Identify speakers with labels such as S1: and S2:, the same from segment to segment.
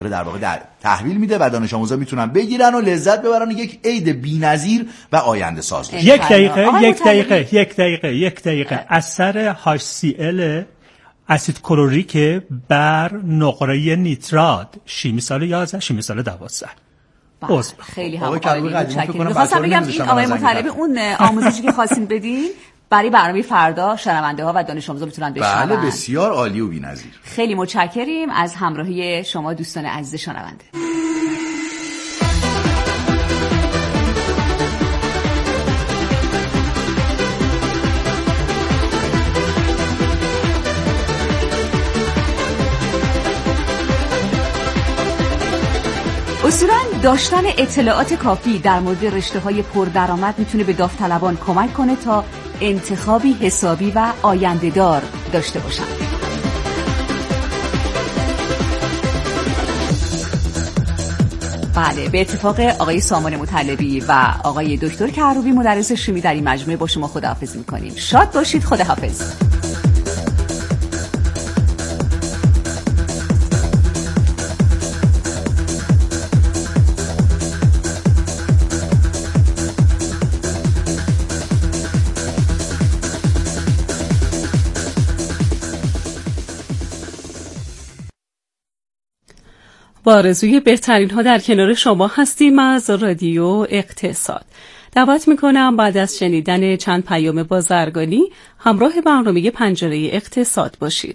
S1: در واقع تحویل میده و دانش آموزا میتونن بگیرن و لذت ببرن. یک عید بی‌نظیر و آینده ساز باشه.
S2: یک دقیقه اثر HCl اسید کلوریک بر نقره نیترات شیمی سال 11 شیمی سال 12.
S3: خیلی هم متشکرم. می‌خواستم بگم این آقای مطلبی اون آموزشی که خواستین بدین برای برنامه فردا شنونده ها و دانش آموزا میتونن بشنون.
S1: بله بسیار عالی و بی‌نظیر.
S3: خیلی متشکریم از همراهی شما دوستان عزیز شنونده. اصولاً داشتن اطلاعات کافی در مورد رشته‌های پردرآمد میتونه به داوطلبان کمک کنه تا انتخابی حسابی و آینده‌دار داشته باشن. بله، به اتفاق آقای سامان مطلبی و آقای دکتر کروبی مدرس شیمی در این مجموعه با شما خداحافظی می‌کنیم. شاد باشید. خداحافظ.
S4: با آرزوی بهترین ها در کنار شما هستیم از رادیو اقتصاد. دعوت میکنم بعد از شنیدن چند پیام بازرگانی همراه برنامه پنجره اقتصاد باشید.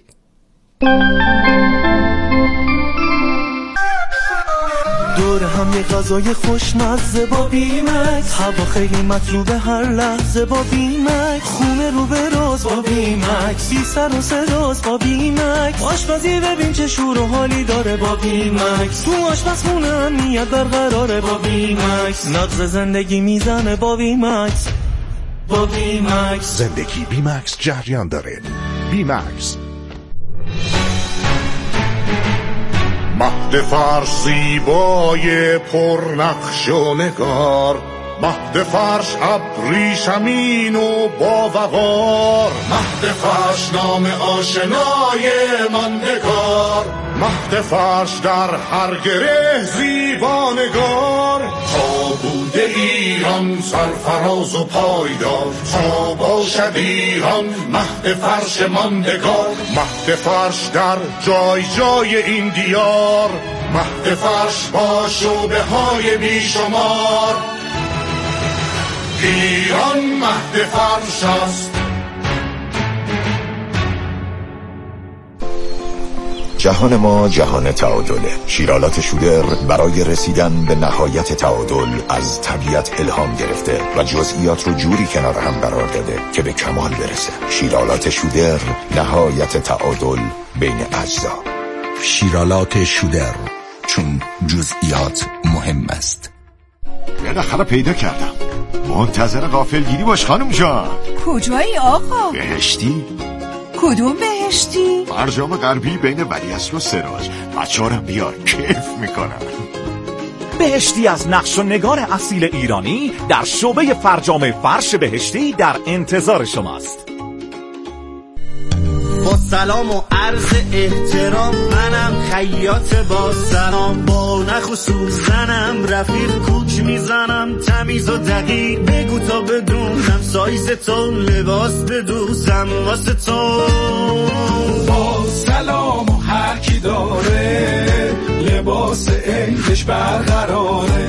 S5: دور هم یه غذای خوشمزه با بیمکس، هوا خیلی مطلوبه هر لحظه با بیمکس، خونه رو به راز با بیمکس، بی سر و صداست با بیمکس، آشپزی ببین چه شور و حالی داره با بیمکس، تو آشپزخونه امنیت برقراره با بیمکس، نقض زندگی میزنه با بیمکس. با بیمکس
S6: زندگی بیمکس جریان داره. بیمکس مهد فرش زیبای پرنقش و نگار، مهد فرش ابریشمین و با وقار، مهد فرش نام آشنای ماندگار، مهد فرش در هر گره زیبانگار، تا بوده ایران سرفراز و پایدار، تا باشد ایران مهد فرش ماندگار، مهد فرش در جای جای این دیار، مهد فرش با شعبه های بیشمار، ایران مهد فرش است.
S7: جهان ما جهان تعادله. شیرالات شودر برای رسیدن به نهایت تعادل از طبیعت الهام گرفته و جزئیات رو جوری کنار هم قرار داده که به کمال برسه. شیرالات شودر، نهایت تعادل بین اجزا.
S8: شیرالات شودر، چون جزئیات مهم است.
S6: بالاخره پیدا کردم. منتظر غافلگیری باش خانم جان.
S9: کجایی آقا؟
S6: بهشتی؟
S9: کدوم بهشتی؟
S6: فرجام غربی بین ولیعصر و سراج. بچه‌ها رو بیار، کیف میکنن.
S10: بهشتی از نقش و نگار اصیل ایرانی در شعبه فرجام فرش بهشتی در انتظار شماست.
S11: با سلام و عرض احترام، منم خیاط با سلام، با نخ و سوزنم رفیق کوک میزنم، تمیز و دقیق بگو تا بدونم سایز تو، لباس بدوزم واسه تو.
S12: با سلام و هر کی داره لباس عیدش برقراره.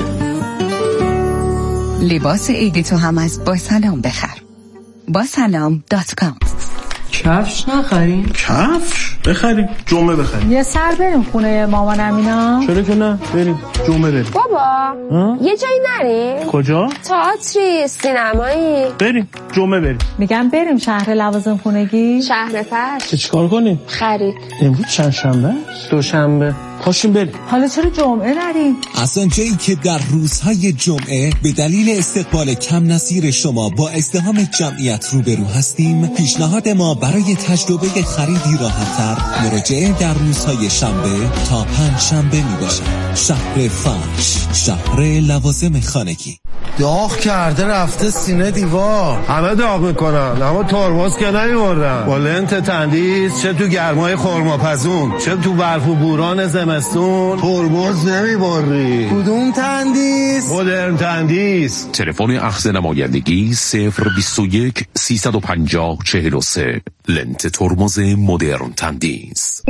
S9: لباس عید تو هم از با سلام بخر. با سلام.com.
S13: کفش نخریم؟
S12: کفش؟ بخریم. جمعه بخریم.
S13: یه سر بریم خونه مامان امینا.
S12: چرا که نه؟ بریم. جمعه بریم.
S14: بابا یه جایی نریم؟
S12: کجا؟
S14: تئاتری، سینمایی.
S12: بریم. جمعه بریم.
S13: میگم بریم شهر لوازم خونگی.
S14: شهر فرش.
S12: چیکار کنیم؟
S14: خرید.
S12: امروز چند شنبه؟ دوشنبه. پاشیم بریم.
S13: حالا چرا جمعه نریم؟
S8: از آنجایی که در روزهای جمعه به دلیل استقبال کم نظیر شما با ازدحام جمعیت روبرو هستیم، پیشنهاد ما برای تجربه خریدی راحت‌تر مراجعه در روزهای شنبه تا پنجشنبه میباشد. شهر فرش، شهر لوازم خانگی.
S15: داغ کرده رفته سینه دیوار.
S16: همه داغ میکنن اما ترمز که نمیبردن. با لنت تندیس چه تو گرمای خرماپزون چه تو برف و بوران زمستون ترمز نمیبری.
S15: کدوم تندیس؟
S16: مدرن تندیس.
S17: تلفن اخذ نمایندگی 021 350 43. لنت ترمز مدرن تندیس.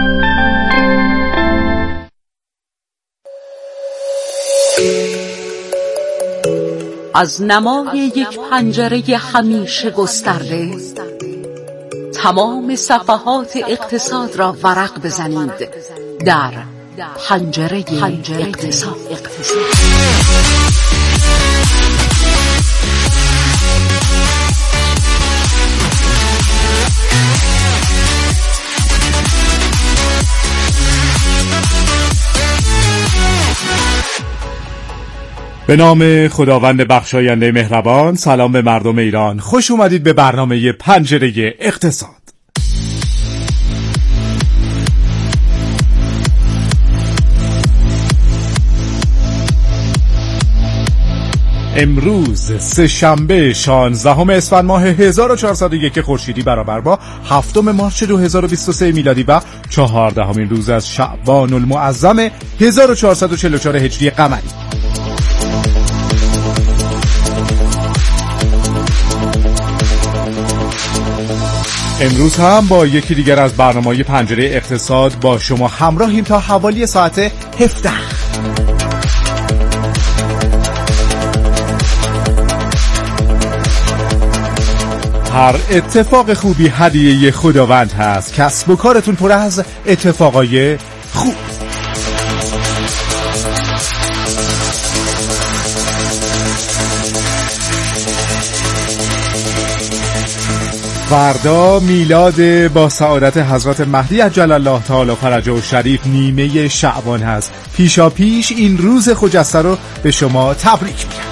S18: از نمای یک پنجره همیشه گسترده تمام صفحات اقتصاد را ورق بزنید در پنجره اقتصاد.
S19: به نام خداوند بخشاینده مهربان. سلام به مردم ایران، خوش اومدید به برنامه پنجره اقتصاد. امروز سه‌شنبه 16 اسفند ماه 1401 خورشیدی برابر با 7 مارس 2023 میلادی و 14مین روز از شعبان المعظم 1444 هجری قمری. امروز هم با یکی دیگر از برنامه‌های پنجره اقتصاد با شما همراهیم تا حوالی ساعت 17. هر اتفاق خوبی هدیه خداوند هست. کسب و کارتون پر از اتفاقای خوب. فردا میلاد با سعادت حضرت مهدی عجل الله تعالی فرجه الشریف نیمه شعبان هست. پیشا پیش این روز خجسته رو به شما تبریک میگم.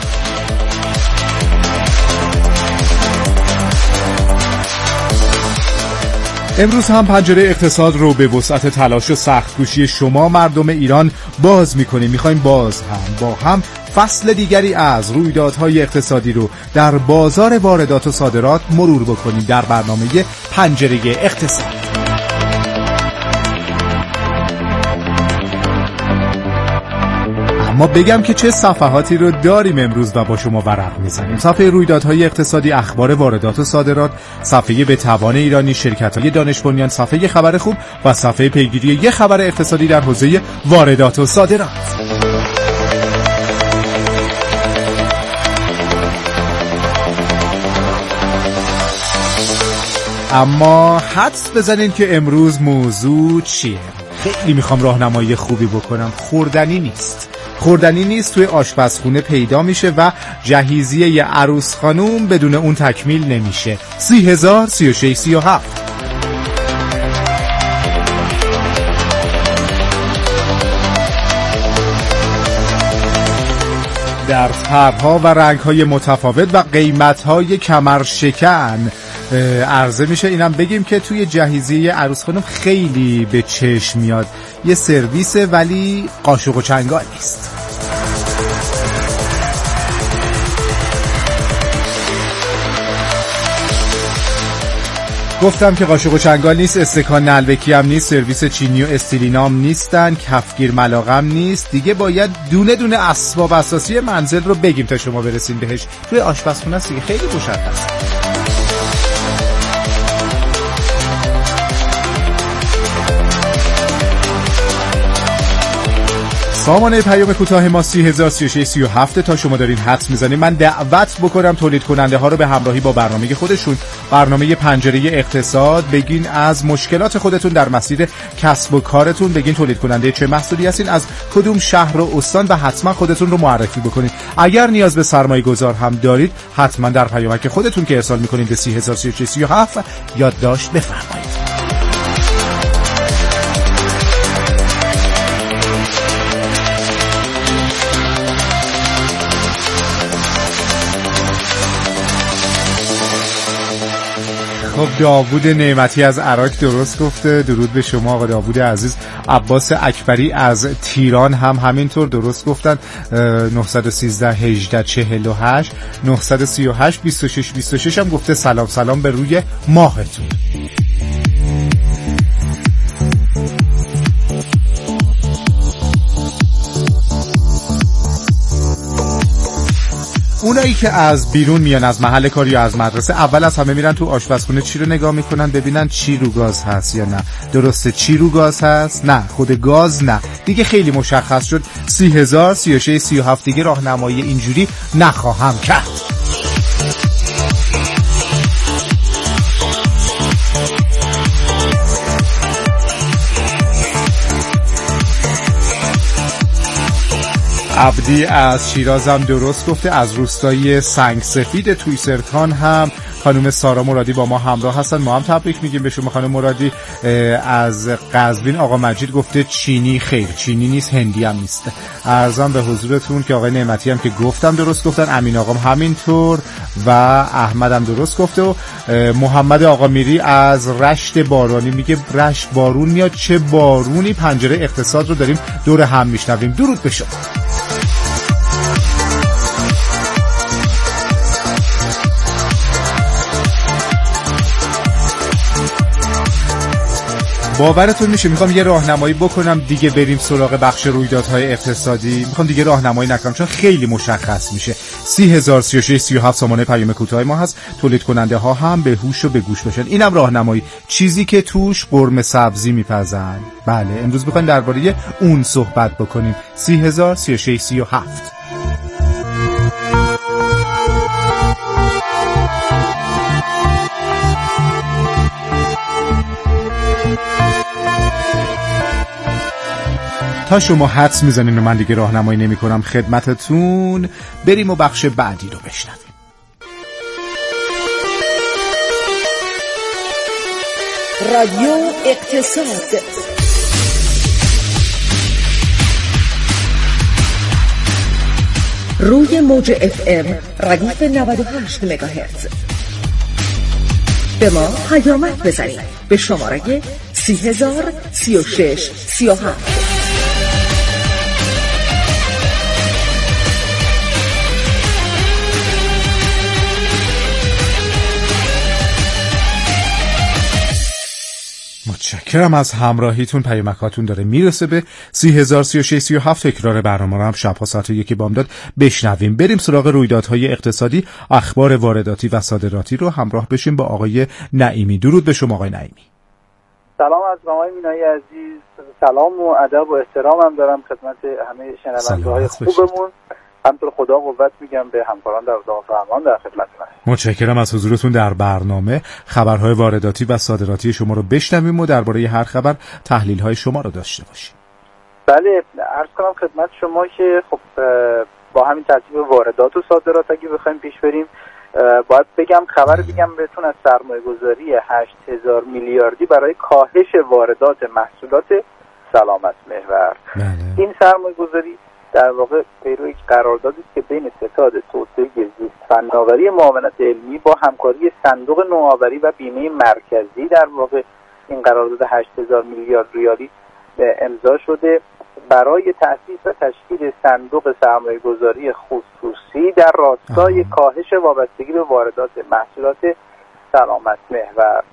S19: امروز هم پنجره اقتصاد رو به وسعت تلاش و سخت‌کوشی شما مردم ایران باز می‌کنیم. می‌خوایم باز هم با هم فصل دیگری از رویدادهای اقتصادی رو در بازار واردات و صادرات مرور بکنیم در برنامه پنجره اقتصاد. اما بگم که چه صفحاتی رو داریم امروز و با شما ورق میزنیم. صفحه رویدادهای اقتصادی، اخبار واردات و صادرات، صفحه به توان ایرانی، شرکت‌های دانش بنیان، صفحه خبر خوب و صفحه پیگیری یک خبر اقتصادی در حوزه واردات و صادرات. اما حدس بزنین که امروز موضوع چیه؟ خیلی میخوام راهنمایی خوبی بکنم. خوردنی نیست توی آشپزخونه پیدا میشه و جهیزیه ی عروس خانوم بدون اون تکمیل نمیشه. 30,000 36 37. در طرح‌ها و رنگ‌های متفاوت و قیمت‌های کمرشکن عرضه میشه. اینم بگیم که توی جهیزیه عروس خانم خیلی به چشم میاد. یه سرویسه ولی قاشق و چنگال نیست. گفتم که قاشق و چنگال نیست، استکان نلبکی هم نیست، سرویس چینی و استیلینام نیستن، کفگیر ملاقم نیست. دیگه باید دونه دونه اسباب اساسی منزل رو بگیم تا شما برسین بهش. توی آشپزخونه است دیگه، خیلی مشخصه. سامانه پیام کوتاه ما 30,000 36 37 تا شما دارین حدس میزنید. من دعوت بکنم تولید کننده ها رو به همراهی با برنامه خودشون، برنامه پنجره اقتصاد، بگین از مشکلات خودتون در مسیر کسب و کارتون، بگین تولید کننده چه محصولی هستین، از کدوم شهر و استان و حتما خودتون رو معرفی بکنید. اگر نیاز به سرمایه گذار هم دارید حتما در پیامک خودتون که ارسال میکنید به 30,000 36 37 یادداشت بفرمایید. خب داوود نعمتی از عراق درست گفته. درود به شما آقا داوود عزیز. عباس اکبری از تیران هم همینطور درست گفتن. 913 18 48 938 26 26 هم گفته سلام سلام به روی ماهتون. اونایی که از بیرون میان از محل کار یا از مدرسه اول از همه میرن تو آشپزخونه چی رو نگاه میکنن ببینن چی رو گاز هست یا نه. درسته چی رو گاز هست؟ نه خود گاز نه. دیگه خیلی مشخص شد. 30,000 36 37 دیگه راهنمایی اینجوری نخواهم کرد. عبدی از شیرازم درست گفته. از روستای سنگ سفید توی سرکان هم خانم سارا مرادی با ما همراه هستن. ما هم تبریک میگیم به شما خانم مرادی. از قزوین آقا مجید گفته چینی. خیر چینی نیست، هندی هم نیست. عرضم به حضورتون که آقای نعمتی هم که گفتم درست گفتن، امین آقام همینطور و احمد هم درست گفته. و محمد آقا میری از رشت بارانی میگه رشت بارون میاد، چه بارونی. پنجره اقتصاد رو داریم دور هم میشنویم. درود به شما. باورتون میشه میخوام یه راهنمایی بکنم دیگه بریم سراغ بخش رویدادهای اقتصادی. میخوام دیگه راهنمایی نکنم چون خیلی مشخص میشه. 30,000 36 37 سامانه پیام کوتاه ما هست. تولید کننده ها هم به هوش و به گوش باشن. اینم راهنمایی، چیزی که توش قرمه سبزی میپزن. بله امروز میخوایم درباره اون صحبت بکنیم. 30,000 36 37. تا شما حدس میزنین و من دیگه راهنمایی نمی کنم خدمتتون، بریم و بخش بعدی رو بشنویم.
S20: رادیو اقتصاد. روی موج FM ردیف 98 مگاهرتز. به ما پیامک بزنید به شماره 30,000 36 37.
S19: متشکرم از همراهیتون. پیامکاتون داره میرسه به 30,000 36 37. تکرار برنامه رو هم شب‌ها ساعت 1 بامداد بشنویم. بریم سراغ رویدادهای اقتصادی، اخبار وارداتی و صادراتی رو همراه بشیم با آقای نعیمی. درود به شما آقای نعیمی.
S21: سلام از آقای مینایی عزیز. سلام و ادب و احترامم دارم خدمت همه شنونده‌های خوبمون. همطور خدا قوت میگم به همکاران در اتاق فرمان در خدمتتون.
S19: متشکرم از حضورتون در برنامه. خبرهای وارداتی و صادراتی شما رو بشنویم و درباره هر خبر تحلیل‌های شما رو داشته باشیم.
S21: بله عرض کنم خدمت شما که خب با همین ترتیب واردات و صادرات اگه بخوایم پیش بریم، باید بگم خبر دیگه بهتون از سرمایه‌گذاری 8,000 میلیاردی برای کاهش واردات محصولات سلامت محور. این سرمایه‌گذاری در واقع پیرو یک قراردادی است که بین ستاد توسعه زیست فناوری معاونت علمی با همکاری صندوق نوآوری و بیمه مرکزی در واقع این قرارداد 8,000 میلیارد ریالی امضا شده برای تأسیس و تشکیل صندوق سرمایه‌گذاری خصوصی در راستای کاهش وابستگی به واردات محصولات سلامت محور.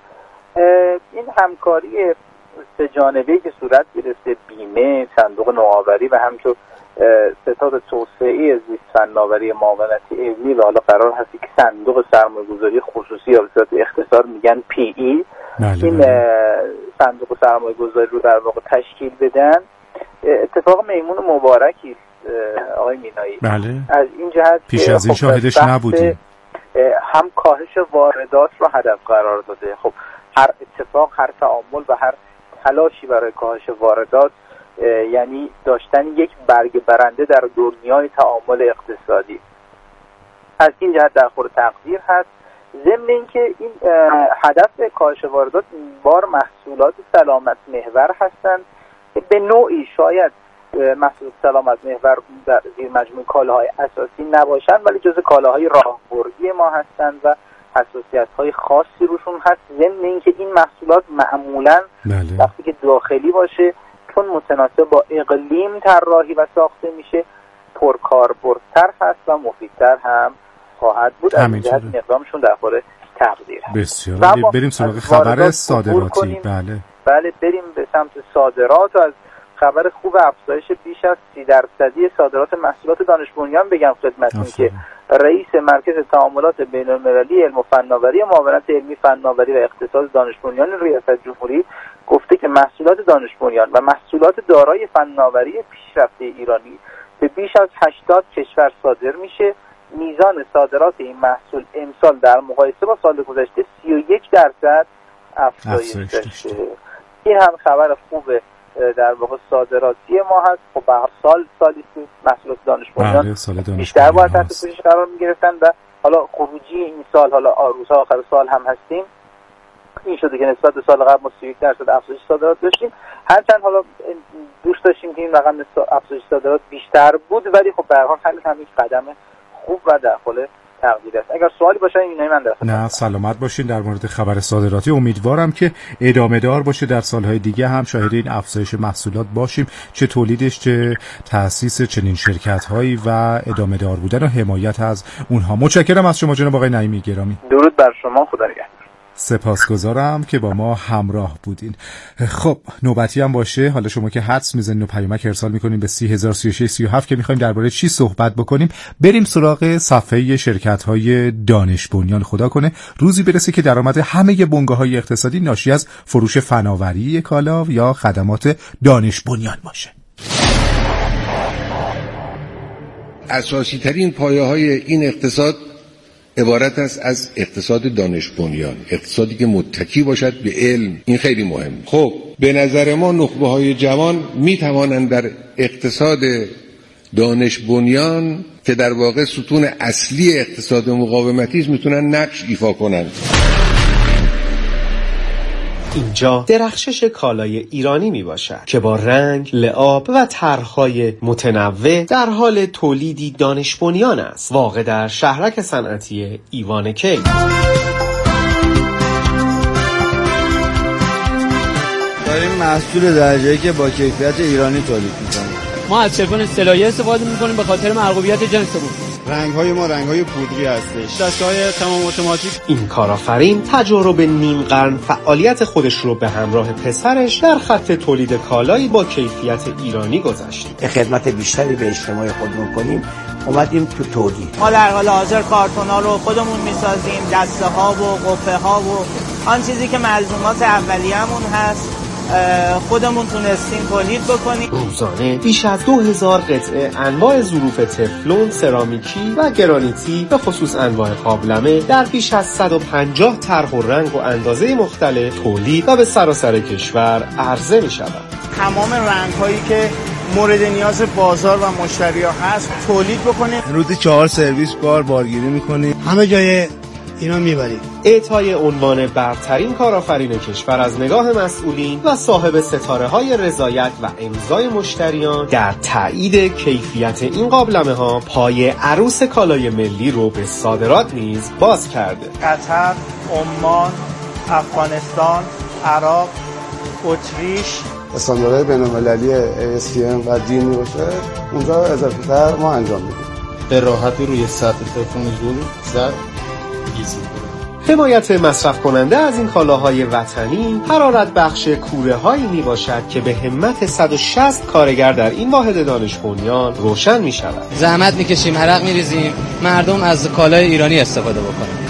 S21: این همکاری سه جانبه‌ای که صورت گرفته، بیمه، صندوق نوآوری و همچنین ستاد توسعه زیست فناوری معاونت علمی و حالا قرار هست که صندوق سرمایه‌گذاری خصوصی یا به صورت اختصار میگن PE این صندوق سرمایه‌گذاری رو در واقع تشکیل بدن. اتفاق میمون مبارکی است آقای مینایی.
S19: بله.
S21: از این جهت
S19: پیش از این شاهدش نبودیم.
S21: هم کاهش واردات رو هدف قرار داده. خب هر اتفاق، هر تعامل و هر تلاشی برای کاهش واردات یعنی داشتن یک برگ برنده در دنیای تعامل اقتصادی. از این جهت در خور تقدیر هست. ضمن اینکه این هدف کاهش واردات این بار محصولات سلامت محور هستند که به نوعی شاید محصولات سلامت محور در زیر مجموع کالاهای اساسی نباشند ولی جزء کالاهای راهبردی ما هستند و حساسیت‌های خاصی روشون هست، ضمن اینکه این محصولات معمولاً وقتی که داخلی باشه چون متناسب با اقلیم طراحی و ساخته میشه پرکاربردتر هست و مفیدتر هم خواهد بود. از این جهت اقدامشون در حال تقدیر هست.
S19: بسیار بریم سراغ خبر صادراتی.
S21: بله بریم به سمت صادرات و از خبر خوب افزایش بیش از 30% صادرات محصولات دانش بنیان بگم خدمتتون که رئیس مرکز تعاملات بین‌المللی علم و فناوری معاونت علمی فناوری و اقتصاد دانش بنیان ریاست جمهوری گفته که محصولات دانش بنیان و محصولات دارای فناوری پیشرفته ایرانی به بیش از 80 کشور صادر میشه. میزان صادرات این محصول امسال در مقایسه با سال گذشته 31% افزایش داشته. این هم خبر خوب در واقع صادراتی ما هست. خب به هر سالی که محصولات دانش بنیان بیشتر باید تحت پوشش قرار میگرفتن و حالا خروجی این سال، حالا روزها آخر سال هم هستیم، این شده که نسبت به سال قبل ما 31% افزایش صادرات داشتیم. هرچند حالا دوست داشتیم که این رقم افزایش صادرات بیشتر بود، ولی خب به هر حال همین قدم خوب و در حال تقدیر است. اگر سوالی باشه اینای من درخواست.
S19: نه سلامت باشین. در مورد خبر صادراتی امیدوارم که ادامه دار باشه، در سالهای دیگه هم شاهد این افزایش محصولات باشیم، چه تولیدش چه تأسیس چنین شرکت‌هایی و ادامه دار بودن و حمایت از اونها. متشکرم از شما جناب آقای نعیمی گرامی.
S21: درود بر شما، خدا نگهدار.
S19: سپاسگزارم که با ما همراه بودین. خب نوبتی هم باشه، حالا شما که حدس میزنین و پیامک ارسال میکنین به 3003637 که میخوایم درباره چی صحبت بکنیم. بریم سراغ صفحه شرکت‌های دانش بنیان. خدا کنه روزی برسه که درآمد همه بنگاه‌های اقتصادی ناشی از فروش فناوری کالا یا خدمات دانش بنیان باشه.
S16: اساسی ترین پایه‌های این اقتصاد عبارت است از اقتصاد دانش بنیان، اقتصادی که متکی باشد به علم. این خیلی مهم. خب به نظر ما نخبه‌های جوان می توانند در اقتصاد دانش بنیان که در واقع ستون اصلی اقتصاد مقاومتی است میتونن نقش ایفا کنند.
S2: اینجا درخشش کالای ایرانی می باشد که با رنگ، لعاب و طرح‌های متنوع در حال تولیدی دانش بنیان است. واقع در شهرک صنعتی ایوان کی.
S22: داریم محصول درجه‌ای که با کیفیت ایرانی تولید می‌کنیم.
S23: ما از چرخون اصطلاحی استفاده می‌کنیم به خاطر مرغوبیت جنسمون.
S22: رنگ‌های ما رنگ‌های پودری هستش.
S23: دستگاه تمام اتوماتیک.
S2: این کارآفرین تجارب نیم قرن فعالیت خودش رو به همراه پسرش در خط تولید کالایی با کیفیت ایرانی گذاشت.
S24: خدمت بیشتری به اجتماع خودمون کنیم، اومدیم تو تولید.
S25: ما در حال حاضر کارتون‌ها رو خودمون می‌سازیم، دسته‌ها و قفه‌ها و آن چیزی که ملزومات اولیه‌مون هست خودمون تونستیم تولید بکنیم.
S2: روزانه بیش از 2000 قطعه انواع ظروف تفلون، سرامیکی و گرانیتی به خصوص انواع قابلمه در بیش از 150 طرح و رنگ و اندازه مختلف تولید و به سراسر کشور عرضه می شود.
S25: تمام رنگ‌هایی که مورد نیاز بازار و مشتری‌ها هست تولید بکنیم.
S22: روزی 4 سرویس بارگیری می‌کنیم. همه جای اینا میبریم.
S2: اعطای عنوان برترین کارآفرین کشور از نگاه مسئولین و صاحب ستاره‌های رضایت و امضای مشتریان در تایید کیفیت این قابلمه‌ها پای عروس کالای ملی رو به صادرات نیز باز کرده.
S25: قطر، عمان، افغانستان، عراق، اتریش
S26: استانداردهای بین‌المللی ASTM و دینی باشه اونجا اضافه‌تر ما انجام میدیم.
S22: به راحتی روی سطح تلفن زور زد.
S2: حمایت مصرف کننده از این کالاهای وطنی حرارت بخش کوره هایی می باشد که به همت 160 کارگر در این واحد دانش بنیان روشن می شود.
S23: زحمت می کشیم، عرق می ریزیم، مردم از کالای ایرانی استفاده بکنن.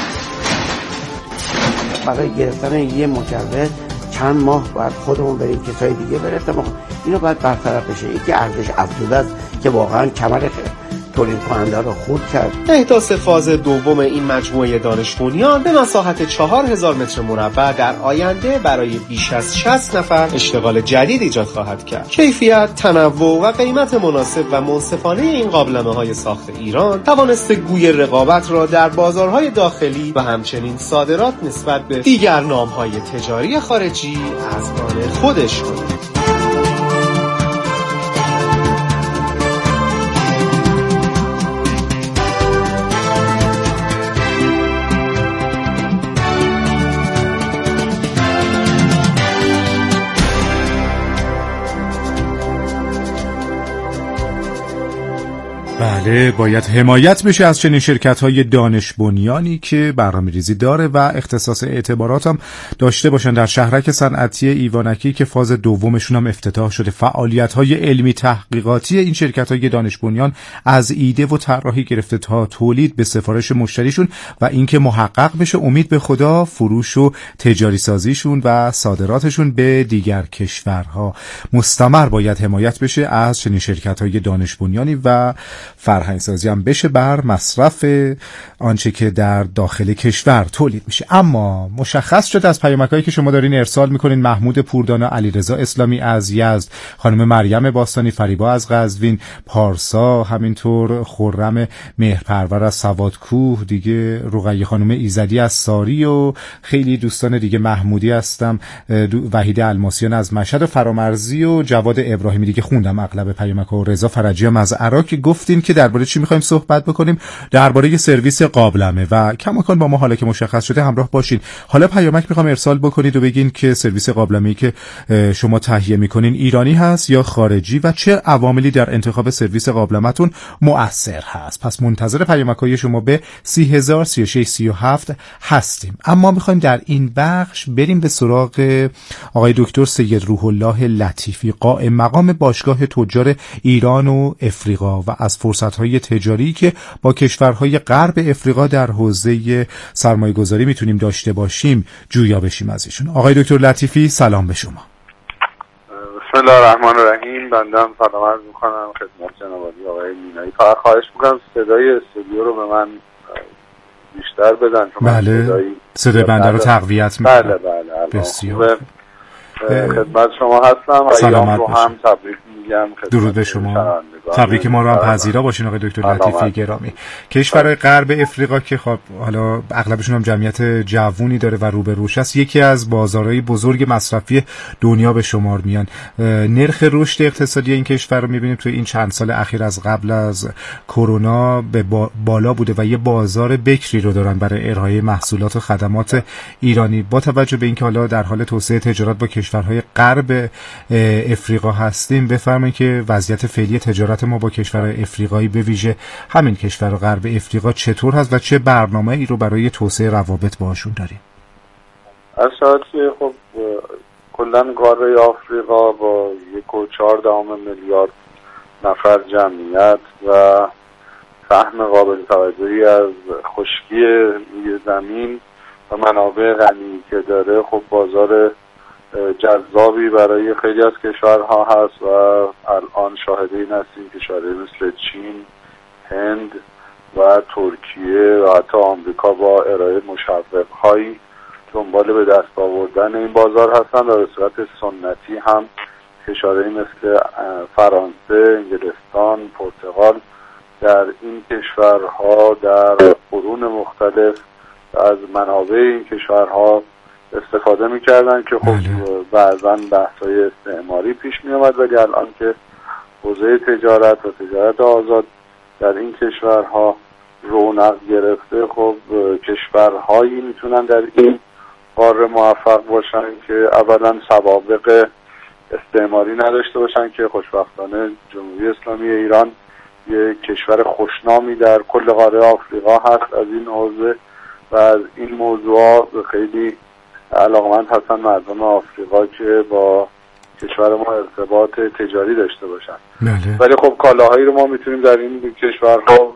S24: برای گرفتن یه مجوز چند ماه باید خودمون بریم کسای دیگه بریم. اینو باید برطرف بشه. یکی ارزش افزوده است که واقعا کمر تولید کننده رو خورد کرد.
S2: احداث فاز دوم این مجموعه دانش بنیان به مساحت 4000 متر مربع در آینده برای بیش از 60 نفر اشتغال جدید ایجاد خواهد کرد. کیفیت، تنوع و قیمت مناسب و منصفانه این قابلمه‌های ساخت ایران توانسته گوی رقابت را در بازارهای داخلی و همچنین صادرات نسبت به دیگر نام‌های تجاری خارجی از آن خودش کند.
S19: بله، باید حمایت بشه از چنین شرکت‌های دانش بنیانی که برنامه‌ریزی داره و اختصاص اعتبارات هم داشته باشن. در شهرک صنعتی ایوانکی که فاز دومشون هم افتتاح شده، فعالیت‌های علمی تحقیقاتی این شرکت‌های دانش بنیان از ایده و طراحی گرفته تا تولید به سفارش مشتریشون و اینکه محقق بشه، امید به خدا، فروش و تجاری سازیشون و صادراتشون به دیگر کشورها مستمر باید حمایت بشه از چنین شرکت‌های دانش بنیانی و فرهنگ سازی هم بشه بر مصرف آنچه که در داخل کشور تولید میشه. اما مشخص شد از پیامک‌هایی که شما دارین ارسال میکنین، محمود پوردانا، علیرضا اسلامی از یزد، خانم مریم باستانی، فریبا از قزوین، پارسا، همینطور خرم مهرپرور از سوادکوه، دیگه رقیه خانم ایزدی از ساری و خیلی دوستان دیگه، محمودی هستم، وحید الماسیان از مشهد و فرامرزی و جواد ابراهیمی، دیگه خوندم اغلب پیامک‌ها، و رضا فرجی هم از عراق. گفتین که درباره چی می‌خوایم صحبت بکنیم؟ درباره سرویس قابلمه و کماکان با ما حالا که مشخص شده همراه باشین. حالا پیامک می‌خوام ارسال بکنید و بگین که سرویس قابلمه‌ای که شما تهیه می‌کنین ایرانی هست یا خارجی و چه عواملی در انتخاب سرویس قابلمه‌تون مؤثر هست. پس منتظر پیامک‌های شما به 303637 هستیم. اما می‌خوایم در این بخش بریم به سراغ آقای دکتر سید روح الله لطیفی، قائم مقام باشگاه تجار ایران و افریقا و از فرصت‌های تجاری که با کشورهای غرب افریقا در حوزه سرمایه‌گذاری میتونیم داشته باشیم جویا بشیم از ایشون. آقای دکتر لطیفی، سلام به شما.
S1: بسم الله الرحمن الرحیم. بنده سلام عرض می‌کنم خدمت جناب آقای مینایی. فقط خواهش می‌کنم صدای استودیو رو به من بیشتر بدن.
S19: بله، صدای بنده رو تقویت می‌کنم.
S1: بله.
S19: بسیار
S1: خدمت شما هستم.
S19: سلامت
S1: رو هم تبریک میگم.
S19: درود به شما. تبریک ما رو هم پذیرا باشین آقای دکتر لطیفی گرامی. کشورهای غرب افریقا که خب حالا اغلبشون هم جمعیت جوونی داره و روبروش است، یکی از بازارهای بزرگ مصرفی دنیا به شمار میان. نرخ رشد اقتصادی این کشور رو میبینیم توی این چند سال اخیر از قبل از کرونا به بالا بوده و یه بازار بکری رو دارن برای ارائه محصولات و خدمات ایرانی. با توجه به اینکه حالا در حال توسعه تجارت با کشورهای غرب افریقا هستیم، بفرمایید که وضعیت فعلی تجارت ما با کشورهای افریقایی به ویژه همین کشور غرب افریقا چطور هست و چه برنامه‌ای رو برای توسعه روابط باهاشون داریم؟
S1: از که خب کلاً قاره آفریقا با 1.4 میلیارد نفر جمعیت و فهم قابل توجهی از خشکی روی زمین و منابع غنی که داره، خب بازار جذابی برای خیلی از کشورها هست و الان شاهده این هستیم کشورهای مثل چین، هند و ترکیه و حتی آمریکا با ارائه مشوق‌هایی دنبال به دست آوردن این بازار هستند و به صورت سنتی هم کشورهای مثل فرانسه، انگلستان، پرتغال در این کشورها در قرون مختلف از منابع این کشورها استفاده می‌کردن که خب بعضاً بحث‌های استعماری پیش می‌آمد، ولی الان که حوزه تجارت و تجارت آزاد در این کشورها رونق گرفته، خب کشورهایی میتونن در این قاره موفق باشن که اولا سوابق استعماری نداشته باشن که خوشبختانه جمهوری اسلامی ایران یک کشور خوشنامی در کل قاره آفریقا هست از این حوزه و از این موضوع خیلی علاقمند هستن مردم آفریقا که با کشور ما ارتباط تجاری داشته باشن. ولی خب کالاهایی رو ما میتونیم در این کشورها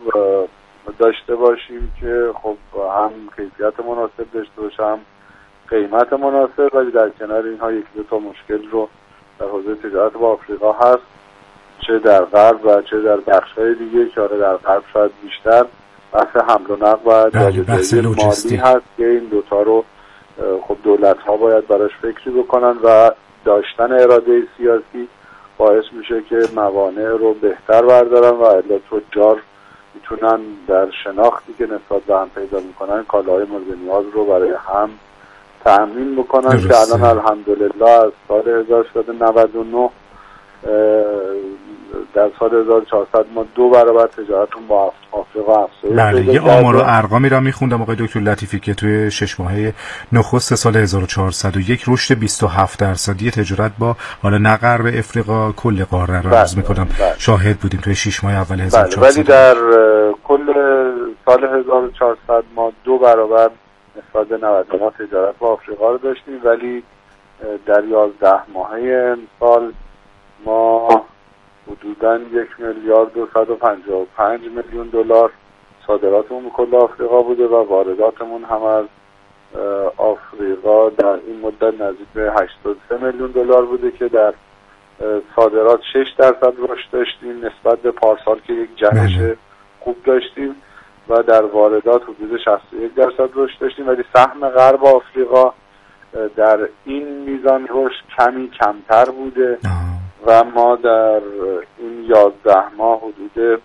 S1: داشته باشیم که خب هم کیفیت مناسب داشته باشه، هم قیمت مناسب، ولی در کنار اینها یک دو تا مشکل رو در حوزه تجارت با آفریقا هست، چه در غرب و چه در بخش‌های دیگه که در غرب شاید بیشتر بحث حمل و نقل و جابجایی مالی هست که این دوتا رو خب دولت‌ها باید براش فکری بکنن و داشتن اراده سیاسی باعث میشه که موانع رو بهتر بردارن و الا تجار میتونن در شناختی که نسبت به هم پیدا میکنن کالاهای مورد نیاز رو برای هم تأمین بکنن که الان الحمدلله از سال 1399 در سال 1400 ما 2 برابر تجارتمون با آفریقا افزایش
S19: بله، یه آمار و ارقامی را میخوندم آقای دکتر لطیفی که توی 6 ماهه نخست سال 1401 رشد 27% تجارت با حالا نه غرب افریقا کل قاره را عرض میکنم شاهد بودیم توی 6 ماه اول 1400.
S1: ولی در کل سال 1400 ما 2 برابر نسبت به 99 تجارت با آفریقا رو داشتیم، ولی در 11 ماهه امسال ما حدوداً 1,255,000,000 دلار صادراتمون به کل آفریقا بوده و وارداتمون هم از آفریقا در این مدت نزدیک به 83 میلیون دلار بوده که در صادرات 6% رشد داشتیم نسبت به پارسال که یک جهش خوب داشتیم و در واردات حدود 61% رشد داشتیم، ولی سهم غرب آفریقا در این میزان رشد کمی کمتر بوده و ما در این 11 ماه حدود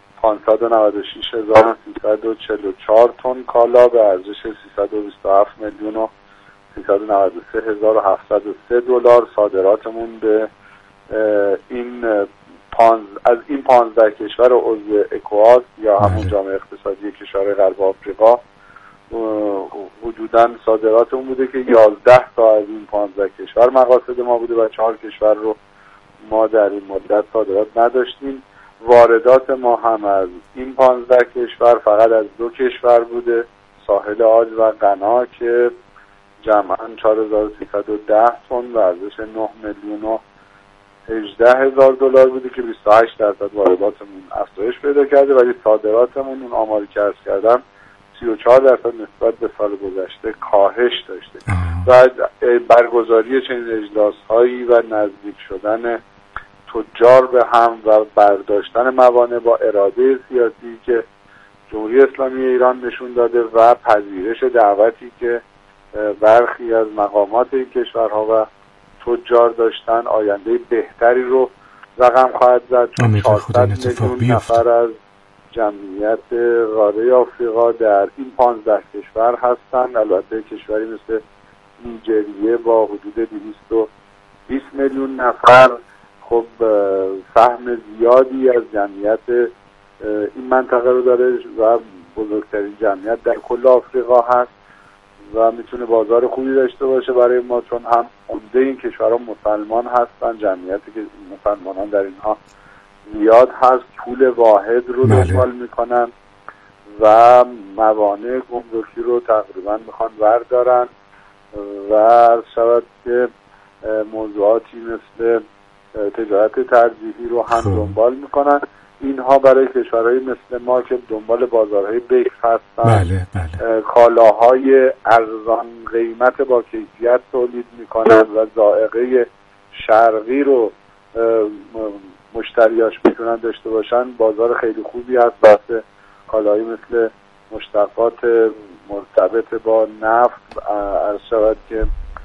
S1: 596,344 تن کالا به ارزش 327,393,703 دلار صادراتمون به از این 15 کشور عضو اکواس یا همون جامعه اقتصادی کشور غرب آفریقا حدوداً صادراتمون بوده که 11 تا از این 15 کشور مقاصد ما بوده و 4 کشور رو ما در این مدت صادرات نداشتیم. واردات ما هم از این 15 کشور فقط از 2 کشور بوده، ساحل عاج و غنا که جمعاً 4,310 تن و ارزش 9,018,000 دلار بوده که 28% وارداتمون افزایش پیدا کرده، ولی صادراتمون اون آماری که عرض کردم 34% نسبت به سال گذشته کاهش داشته و برگزاری چنین اجلاس‌هایی و نزدیک شدن تجار به هم و برداشتن موانع با اراده سیاسی که جمهوری اسلامی ایران نشون داده و پذیرش دعوتی که برخی از مقامات این کشورها و تجار داشتن آینده بهتری رو رقم خواهد زد، چون 400 میلیون نفر از جمعیت قاره آفریقا در این 15 کشور هستند. البته کشوری مثل نیجریه با حدود 220 میلیون نفر خب سهم زیادی از جمعیت این منطقه رو داره و بزرگترین جمعیت در کل آفریقا هست و میتونه بازار خوبی داشته باشه برای ما، چون هم عمده این کشورها مسلمان هستن، جمعیتی که مسلمانان در اینها زیاد هست، پول واحد رو دنبال میکنن و موانع گمرکی رو تقریبا میخوان بردارن و عرض شود که موضوعاتی مثل تجارت ترجیحی رو هم دنبال میکنن. اینها برای کشورهای مثل ما که دنبال بازارهای بکر هستن کالاهای ارزان قیمت با کیفیت تولید میکنن و ذائقه شرقی رو مشتریاش میتونن داشته باشن، بازار خیلی خوبی هست. بحث کالاهایی مثل مشتقات مرتبط با نفت، عرض شود که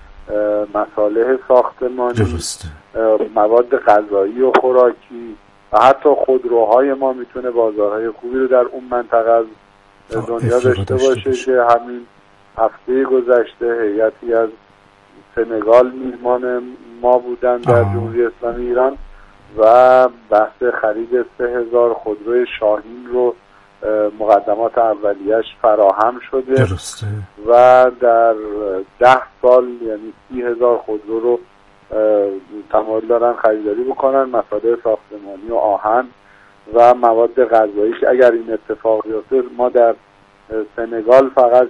S1: مصالح ساختمانی، مواد غذایی و خوراکی و حتی خودروهای ما میتونه بازارهای خوبی رو در اون منطقه از دنیا داشته باشه که همین هفته گذشته هیئتی از سنگال میهمان ما بودن در جمهوری اسلامی ایران و بحث خرید 3,000 خودروی شاهین رو مقدمات اولیه‌اش فراهم شده و در 10 سال یعنی 30,000 خودرو رو تمایل دارن خریداری بکنن، مصادر ساختمانی و آهن و مواد غذایی که اگر این اتفاق بیفته ما در سنگال فقط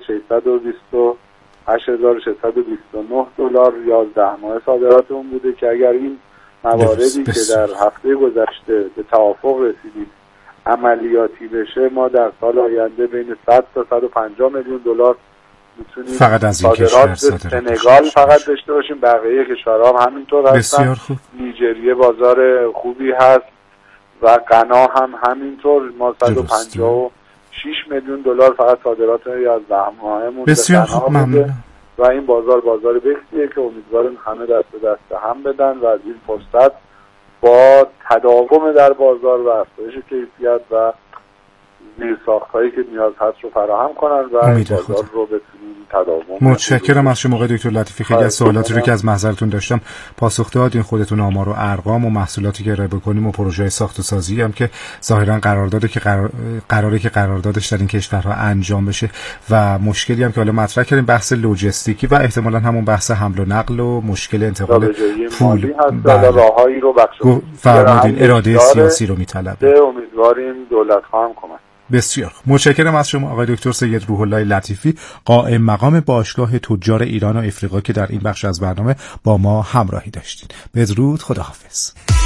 S1: 628,629 دلار 11 ماه صادراتمون بوده که اگر این مواردی که در هفته گذشته به توافق رسیدیم عملیاتی بشه ما در سال آینده بین 100 تا 150 میلیون دلار میتونیم
S19: فقط از این
S1: صادرات سنگال فقط داشته باشیم. بقیه کشورها هم همینطور هستن. نیجریه بازار خوبی هست و غنا هم همینطور. ما 156 میلیون دلار فقط صادرات 11 ماهمون
S19: بسیار خوب، ممنون.
S1: و این بازار بخشیه که امیدواریم همه دست به دست هم بدن و از این فرصت با تداوم در بازار و افزایش کیفیت و زیرساخت‌هایی که نیاز هست رو فراهم کنن و بازار رو بتونیم تداوم.
S19: متشکرم از شما آقای دکتر لطیفی. خیلی از سوالاتی رو که از محضرتون داشتم پاسخ دادین. خودتون آمار و ارقام و محصولاتی که ارائه بکنیم و پروژه ساخت و سازی هم که ظاهرا قرارداد که قراره که قراردادش در این کشورها انجام بشه و مشکلی هم که حالا مطرح کردیم بحث لوجستیکی و احتمالاً همون بحث حمل و نقل و مشکل انتقال پول
S1: راههایی رو
S19: فرمودین اراده سیاسی رو میطلبه.
S1: امیدواریم دولت‌ها هم کمک.
S19: بسیار متشکرم از شما آقای دکتر سید روح الله لطیفی، قائم مقام باشگاه تجار ایران و افریقا که در این بخش از برنامه با ما همراهی داشتین. بدرود، خداحافظ.